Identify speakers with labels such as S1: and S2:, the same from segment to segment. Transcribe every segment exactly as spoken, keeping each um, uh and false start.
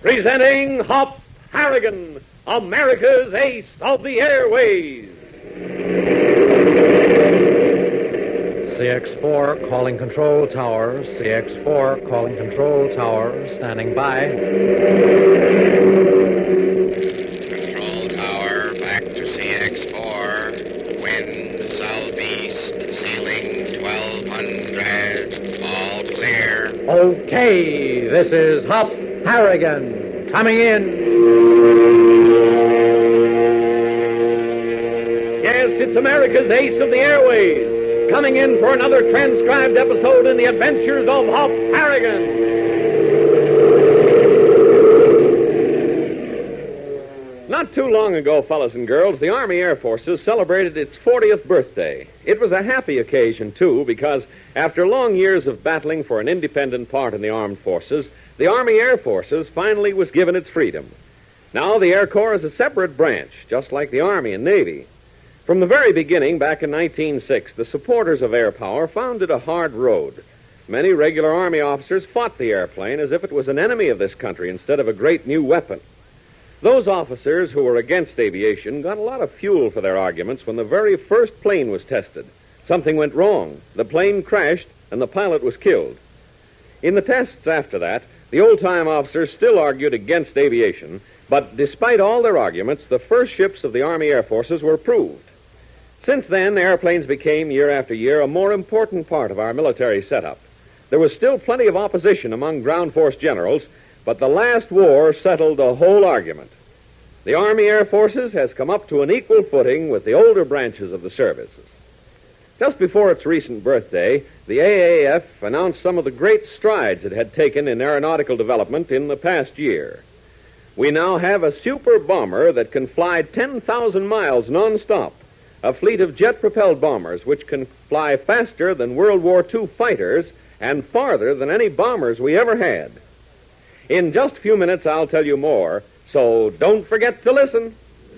S1: Presenting Hop Harrigan, America's ace of the airways.
S2: C X four calling control tower. C X four calling control tower. Standing by.
S3: Control tower, back to C X four. Wind southeast, ceiling twelve hundred. All clear.
S2: Okay, this is Hop Harrigan coming in.
S1: Yes, it's America's ace of the airways, coming in for another transcribed episode in the adventures of Hop Harrigan. Not too long ago, fellas and girls, the Army Air Forces celebrated its fortieth birthday. It was a happy occasion, too, because after long years of battling for an independent part in the armed forces, the Army Air Forces finally was given its freedom. Now the Air Corps is a separate branch, just like the Army and Navy. From the very beginning, back in nineteen oh six, the supporters of air power found it a hard road. Many regular Army officers fought the airplane as if it was an enemy of this country instead of a great new weapon. Those officers who were against aviation got a lot of fuel for their arguments when the very first plane was tested. Something went wrong. The plane crashed, and the pilot was killed. In the tests after that, the old-time officers still argued against aviation, but despite all their arguments, the first ships of the Army Air Forces were approved. Since then, airplanes became, year after year, a more important part of our military setup. There was still plenty of opposition among ground force generals, but the last war settled the whole argument. The Army Air Forces has come up to an equal footing with the older branches of the services. Just before its recent birthday, the A A F announced some of the great strides it had taken in aeronautical development in the past year. We now have a super bomber that can fly ten thousand miles nonstop, a fleet of jet-propelled bombers which can fly faster than World War Two fighters and farther than any bombers we ever had. In just a few minutes, I'll tell you more, so don't forget to listen.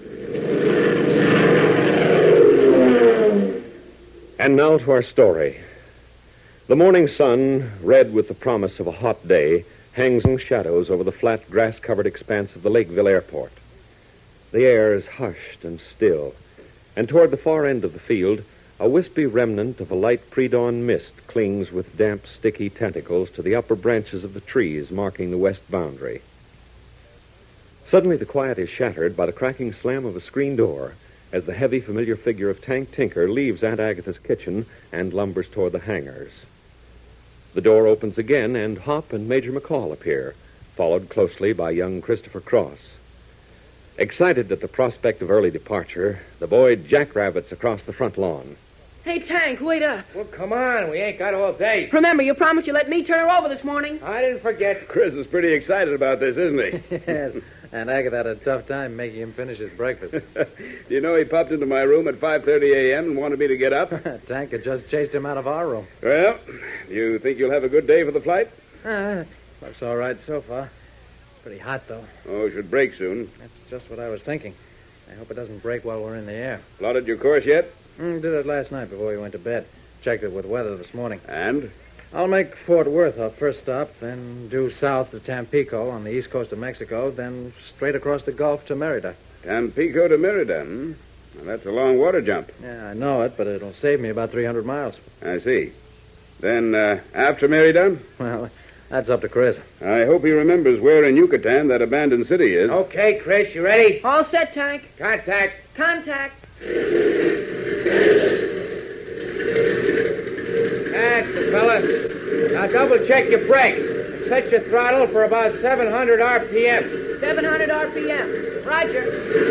S1: And now to our story. The morning sun, red with the promise of a hot day, hangs in shadows over the flat, grass-covered expanse of the Lakeville Airport. The air is hushed and still, and toward the far end of the field, a wispy remnant of a light pre-dawn mist clings with damp, sticky tentacles to the upper branches of the trees marking the west boundary. Suddenly, the quiet is shattered by the cracking slam of a screen door as the heavy, familiar figure of Tank Tinker leaves Aunt Agatha's kitchen and lumbers toward the hangars. The door opens again, and Hop and Major McCall appear, followed closely by young Christopher Cross. Excited at the prospect of early departure, the boy jackrabbits across the front lawn.
S4: Hey, Tank, wait up.
S5: Well, come on. We ain't got all day.
S4: Remember, you promised you let me turn her over this morning.
S5: I didn't forget.
S1: Chris is pretty excited about this, isn't he?
S2: Yes, and Agatha had a tough time making him finish his breakfast.
S6: Do you know he popped into my room at five thirty a.m. and wanted me to get up?
S2: Tank had just chased him out of our room.
S6: Well, you think you'll have a good day for the flight?
S2: Uh, looks all right so far. Pretty hot, though.
S6: Oh, it should break soon.
S2: That's just what I was thinking. I hope it doesn't break while we're in the air.
S6: Plotted your course yet?
S2: Mm, did it last night before we went to bed. Checked it with weather this morning.
S6: And?
S2: I'll make Fort Worth our first stop, then due south to Tampico on the east coast of Mexico, then straight across the Gulf to Merida.
S6: Tampico to Merida, hmm? Well, that's a long water jump.
S2: Yeah, I know it, but it'll save me about three hundred miles.
S6: I see. Then, uh, after Merida?
S2: Well, that's up to Chris.
S6: I hope he remembers where in Yucatan that abandoned city is.
S5: Okay, Chris, you ready?
S4: All set, Tank.
S5: Contact.
S4: Contact.
S5: That's the fella. Now double-check your brakes. And set your throttle for about seven hundred R P M.
S4: seven hundred R P M. Roger.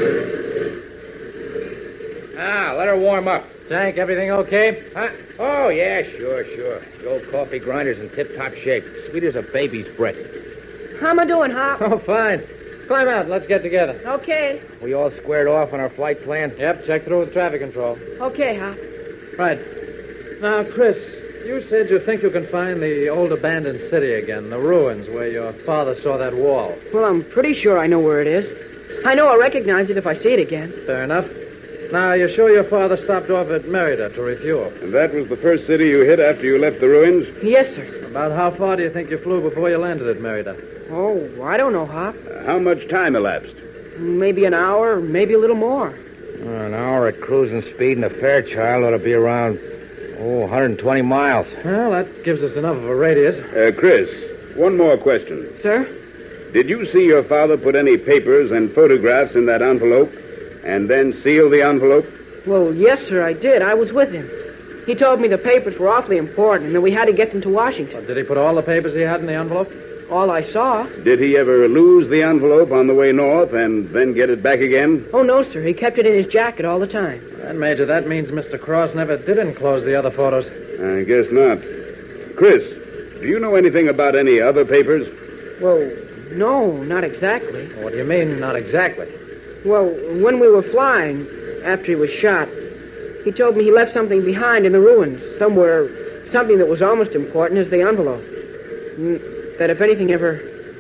S5: Ah, let her warm up.
S2: Tank, everything okay?
S5: Huh? Oh, yeah, sure, sure. The old coffee grinder's in tip-top shape. Sweet as a baby's breath.
S4: How am I doing, Hop?
S2: Oh, fine. Climb out and let's get together.
S4: Okay.
S5: We all squared off on our flight plan?
S2: Yep, check through with traffic control.
S4: Okay, Hop.
S2: Right. Now, Chris, you said you think you can find the old abandoned city again, the ruins where your father saw that wall.
S4: Well, I'm pretty sure I know where it is. I know I'll recognize it if I see it again.
S2: Fair enough. Now, you're sure your father stopped off at Merida to refuel?
S6: And that was the first city you hit after you left the ruins?
S4: Yes, sir.
S2: About how far do you think you flew before you landed at Merida?
S4: Oh, I don't know, Hop.
S6: Uh, how much time elapsed?
S4: Maybe an hour, maybe a little more.
S5: Uh, an hour at cruising speed in a Fairchild ought to be around, oh, one hundred twenty miles.
S2: Well, that gives us enough of a radius.
S6: Uh, Chris, one more question.
S4: Sir?
S6: Did you see your father put any papers and photographs in that envelope and then seal the envelope?
S4: Well, yes, sir, I did. I was with him. He told me the papers were awfully important and that we had to get them to Washington.
S2: Well, did he put all the papers he had in the envelope?
S4: All I saw.
S6: Did he ever lose the envelope on the way north and then get it back again?
S4: Oh, no, sir. He kept it in his jacket all the time.
S2: And, Major, that means Mister Cross never did enclose the other photos.
S6: I guess not. Chris, do you know anything about any other papers?
S4: Well, no, not exactly.
S2: What do you mean, not exactly?
S4: Well, when we were flying, after he was shot, he told me he left something behind in the ruins, somewhere, something that was almost important as the envelope. Mm, That if anything ever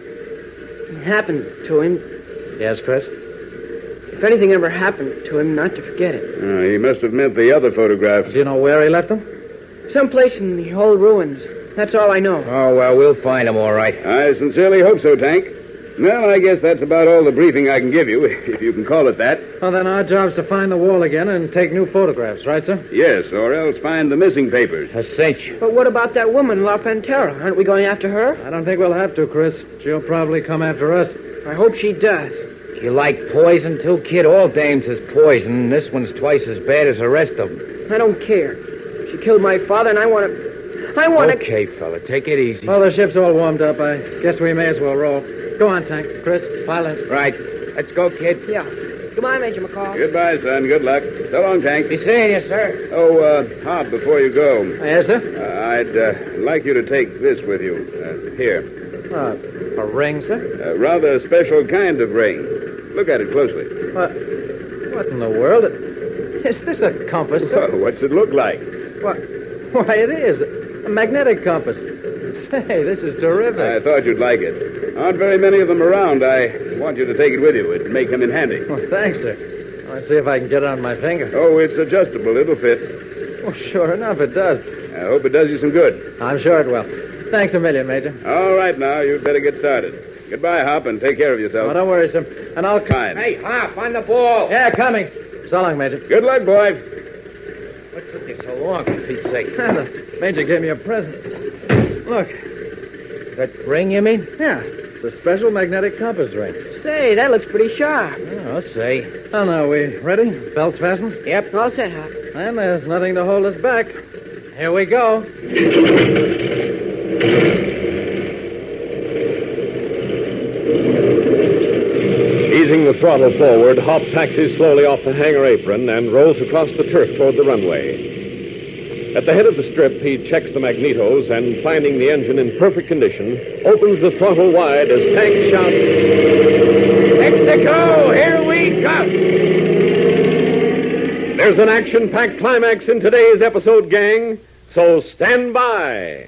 S4: happened to him,
S2: Yes, Chris?
S4: if anything ever happened to him, not to forget it.
S6: Uh, he must have meant the other photographs.
S2: Do you know where he left them?
S4: Someplace in the old ruins. That's all I know.
S5: Oh, well, we'll find him all right.
S6: I sincerely hope so, Tank. Well, I guess that's about all the briefing I can give you, if you can call it that.
S2: Well, then our job's to find the wall again and take new photographs, right, sir?
S6: Yes, or else find the missing papers.
S5: A cinch.
S4: But what about that woman, La Pantera? Aren't we going after her?
S2: I don't think we'll have to, Chris. She'll probably come after us.
S4: I hope she does.
S5: You like poison, too, kid? All dames is poison. This one's twice as bad as the rest of them.
S4: I don't care. She killed my father, and I want to... I want to...
S5: Okay, fella, take it easy.
S2: Well, the ship's all warmed up. I guess we may as well roll. Go on, Tank. Chris, pile in.
S5: Right. Let's go, kid.
S4: Yeah. Goodbye, Major McCall.
S6: Goodbye, son. Good luck. So long, Tank.
S5: Be seeing you, sir.
S6: Oh, uh, Hop, before you go,
S2: Yes, sir?
S6: uh, I'd uh, like you to take this with you. Uh, here.
S2: Uh, a ring, sir?
S6: A rather special kind of ring. Look at it closely.
S2: What? What in the world? Is this a compass, sir?
S6: Well, what's it look like?
S2: What? Why, it is. A magnetic compass. Say, this is terrific.
S6: I thought you'd like it. Aren't very many of them around. I want you to take it with you. It may come in handy.
S2: Well, thanks, sir. I'll see if I can get it on my finger.
S6: Oh, it's adjustable. It'll fit.
S2: Oh, sure enough, it does.
S6: I hope it does you some good.
S2: I'm sure it will. Thanks a million, Major.
S6: All right, now, you'd better get started. Goodbye, Hop, and take care of yourself.
S2: Oh, don't worry, sir. And I'll...
S6: Fine.
S5: Hey, Hop, on the ball.
S2: Yeah, coming. So long, Major.
S6: Good luck, boy.
S5: What took you so long, for Pete's sake?
S2: The Major gave me a present. Look.
S5: That ring, you mean?
S2: Yeah, it's a special magnetic compass ring.
S4: Say, that looks pretty sharp.
S5: Oh, I'll say.
S2: Oh, now, we ready? Belts fastened?
S5: Yep.
S4: All set, Hop.
S2: And there's nothing to hold us back. Here we go.
S1: Easing the throttle forward, Hop taxis slowly off the hangar apron and rolls across the turf toward the runway. At the head of the strip, he checks the magnetos and, finding the engine in perfect condition, opens the throttle wide as Tank shouts,
S5: Mexico, here we come.
S1: There's an action-packed climax in today's episode, gang, so stand by.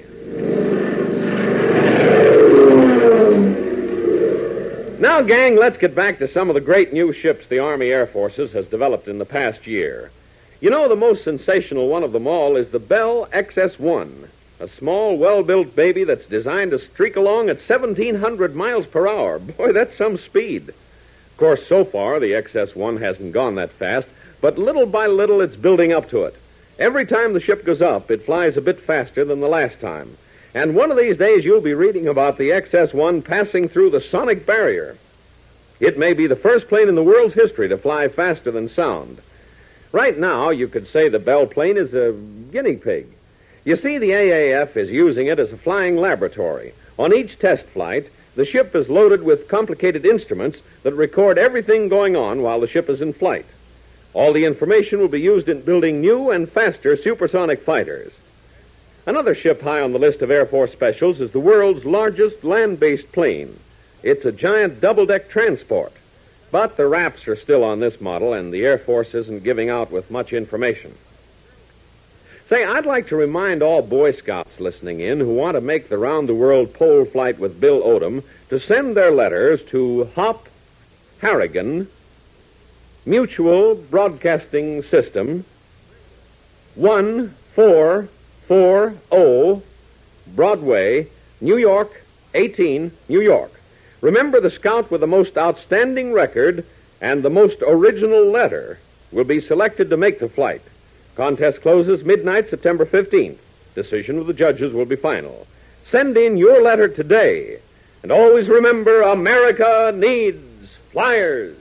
S1: Now, gang, let's get back to some of the great new ships the Army Air Forces has developed in the past year. You know, the most sensational one of them all is the Bell X S one, a small, well-built baby that's designed to streak along at seventeen hundred miles per hour. Boy, that's some speed. Of course, so far, the X S one hasn't gone that fast, but little by little, it's building up to it. Every time the ship goes up, it flies a bit faster than the last time. And one of these days, you'll be reading about the X S one passing through the sonic barrier. It may be the first plane in the world's history to fly faster than sound. Right now, you could say the Bell plane is a guinea pig. You see, the A A F is using it as a flying laboratory. On each test flight, the ship is loaded with complicated instruments that record everything going on while the ship is in flight. All the information will be used in building new and faster supersonic fighters. Another ship high on the list of Air Force specials is the world's largest land-based plane. It's a giant double-deck transport. But the wraps are still on this model, and the Air Force isn't giving out with much information. Say, I'd like to remind all Boy Scouts listening in who want to make the round-the-world pole flight with Bill Odom to send their letters to Hop Harrigan, Mutual Broadcasting System, one four four zero Broadway, New York, eighteen, New York. Remember, the scout with the most outstanding record and the most original letter will be selected to make the flight. Contest closes midnight, September fifteenth. Decision of the judges will be final. Send in your letter today. And always remember, America needs flyers.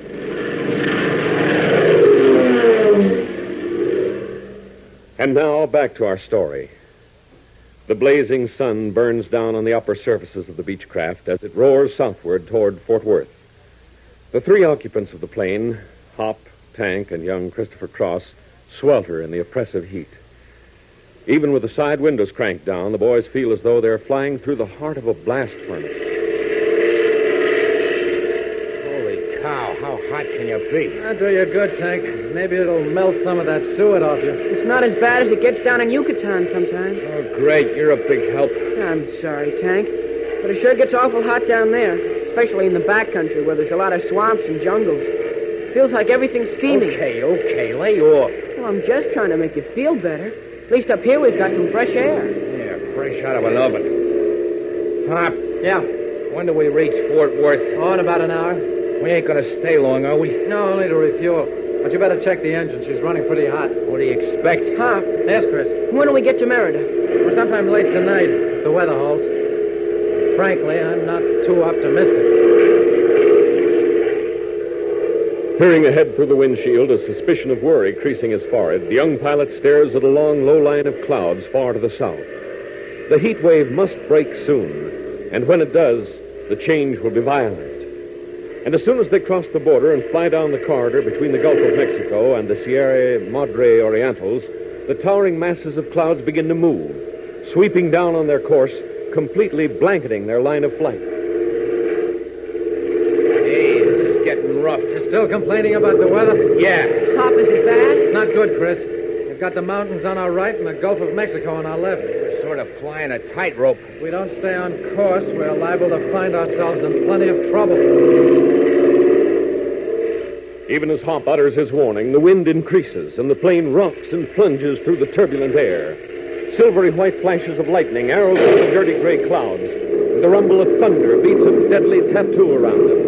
S1: And now, back to our story. The blazing sun burns down on the upper surfaces of the Beechcraft as it roars southward toward Fort Worth. The three occupants of the plane, Hop, Tank, and young Christopher Cross, swelter in the oppressive heat. Even with the side windows cranked down, the boys feel as though they're flying through the heart of a blast furnace.
S5: Holy cow, how hot can you be?
S2: That'll do you good, Tank. Maybe it'll melt some of that suet off you.
S4: It's not as bad as it gets down in Yucatan sometimes.
S5: Oh, great. You're a big help.
S4: I'm sorry, Tank. But it sure gets awful hot down there, especially in the backcountry where there's a lot of swamps and jungles. Feels like everything's steaming.
S5: Okay, okay, lay off.
S4: Well, I'm just trying to make you feel better. At least up here we've got some fresh air.
S5: Yeah, fresh out of an oven. Pop,
S2: Yeah.
S5: when do we reach Fort Worth?
S2: Oh, in about an hour.
S5: We ain't gonna stay long, are we?
S2: No, only to refuel. But you better check the engine. She's running pretty hot.
S5: What do you expect?
S4: Huh?
S2: Yes, Chris.
S4: When do we get to Merida?
S2: Well, sometime late tonight, if the weather holds. Frankly, I'm not too optimistic.
S1: Peering ahead through the windshield, a suspicion of worry creasing his forehead, the young pilot stares at a long, low line of clouds far to the south. The heat wave must break soon, and when it does, the change will be violent. And as soon as they cross the border and fly down the corridor between the Gulf of Mexico and the Sierra Madre Orientals, the towering masses of clouds begin to move, sweeping down on their course, completely blanketing their line of flight.
S5: Hey, this is getting rough.
S2: You're still complaining about the weather?
S5: Yeah.
S4: Pop, is it bad?
S2: It's not good, Chris. We've got the mountains on our right and the Gulf of Mexico on our left.
S5: We're sort of flying a tightrope.
S2: If we don't stay on course, we're liable to find ourselves in plenty of trouble.
S1: Even as Hop utters his warning, the wind increases and the plane rocks and plunges through the turbulent air. Silvery white flashes of lightning arrow through the dirty gray clouds, and the rumble of thunder beats a deadly tattoo around them.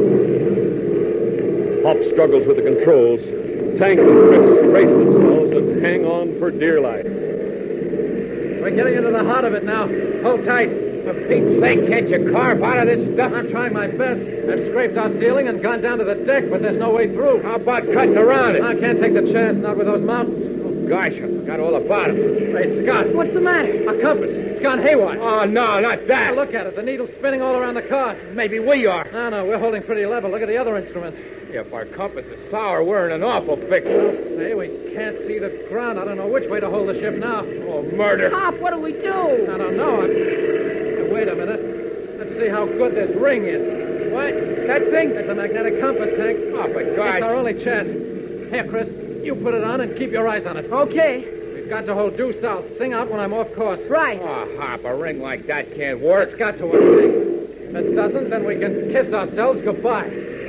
S1: Hop struggles with the controls. Tank and Chris brace themselves and hang on for dear life.
S2: We're getting into the heart of it now. Hold tight.
S5: For Pete's sake, can't you carve out of this stuff?
S2: I'm trying my best. I've scraped our ceiling and gone down to the deck, but there's no way through.
S5: How about cutting around it?
S2: I can't take the chance, not with those mountains.
S5: Oh, gosh, I forgot all about it.
S2: Great Scott.
S4: What's the matter?
S2: Our compass. It's gone haywire.
S5: Oh, no, not
S2: Now,
S5: that.
S2: look at it. The needle's spinning all around the car.
S5: Maybe we are.
S2: No, no, we're holding pretty level. Look at the other instruments.
S5: If our compass is sour, we're in an awful fix.
S2: Well, say, we can't see the ground. I don't know which way to hold the ship now.
S5: Oh, murder.
S4: Pop, what do we do?
S2: I don't know. I... Hey, wait a minute. Let's see how good this ring is.
S5: What? That thing?
S2: It's a magnetic compass, Tank.
S5: Oh, for
S2: It's
S5: God's
S2: our only chance. Here, Chris, you put it on and keep your eyes on it.
S4: Okay.
S2: We've got to hold due south. Sing out when I'm off course.
S4: Right.
S5: Oh, Hop, a ring like that can't work.
S2: It's got to work, Tank. If it doesn't, then we can kiss ourselves goodbye.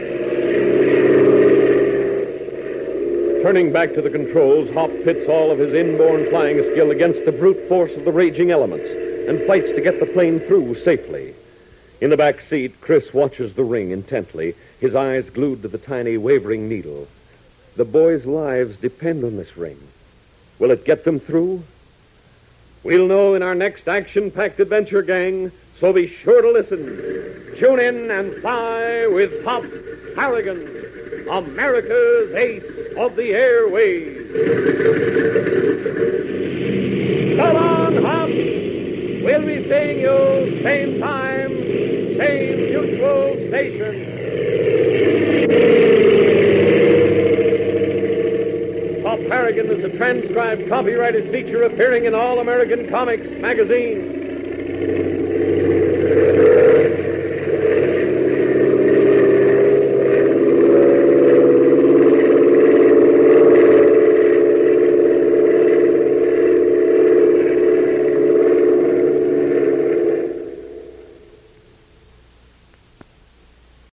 S1: Turning back to the controls, Hop pits all of his inborn flying skill against the brute force of the raging elements and fights to get the plane through safely. In the back seat, Chris watches the ring intently, his eyes glued to the tiny wavering needle. The boys' lives depend on this ring. Will it get them through? We'll know in our next action-packed adventure, gang, so be sure to listen. Tune in and fly with Hop Harrigan, America's ace of the airways. So long, Hop. We'll be seeing you same time, same mutual station. Hop Harrigan is a transcribed, copyrighted feature appearing in All American Comics magazine.